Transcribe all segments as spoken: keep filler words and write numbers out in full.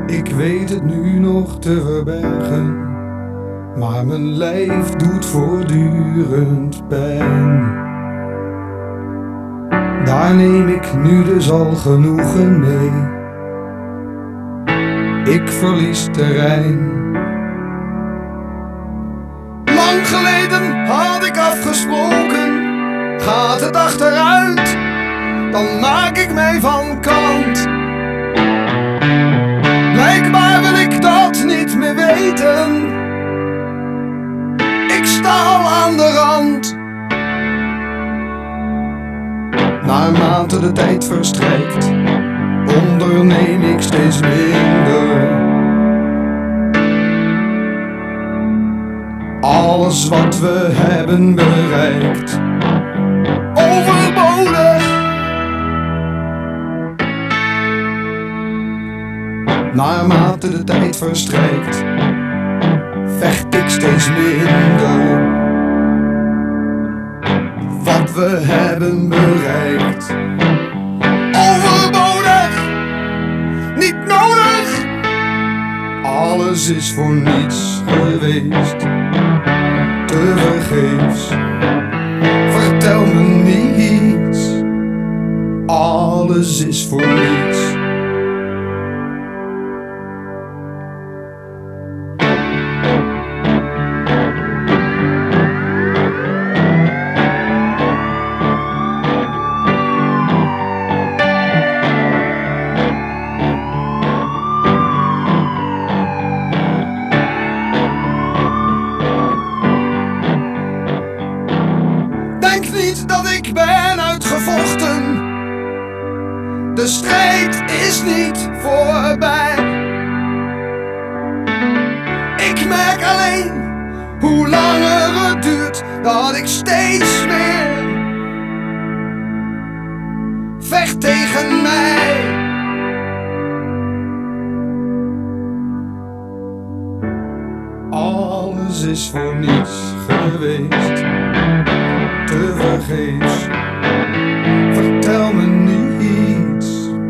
Ik weet het nu nog te verbergen, maar mijn lijf doet voortdurend pijn. Daar neem ik nu dus al genoegen mee. Ik verlies terrein. Lang geleden had ik afgesproken, gaat het achteruit, dan maak ik mij van kant. Blijkbaar wil ik dat niet meer weten, ik sta al aan de rand. Naarmate de tijd verstrijkt, onderneem ik steeds minder. Alles wat we hebben bereikt, overbodig. Naarmate de tijd verstrijkt, vecht ik steeds minder. Wat we hebben bereikt, overbodig, niet nodig. Alles is voor niets geweest, tevergeefs. Vertel me niets, alles is voor niets. Denk niet dat ik ben uitgevochten, de strijd is niet voorbij. Ik merk alleen hoe langer het duurt, dat ik steeds meer vecht tegen mij. Alles is voor niets geweest, tevergeefs. Vertel me niets,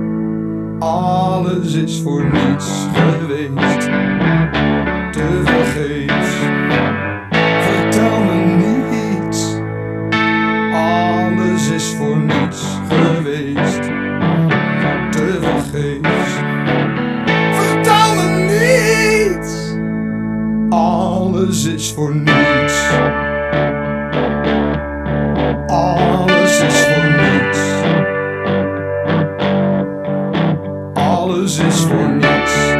alles is voor niets geweest, tevergeefs. Vertel me niets, alles is voor niets geweest, tevergeefs. Vertel me niets, alles is voor niets. Alles is voor niets. Alles is voor niets.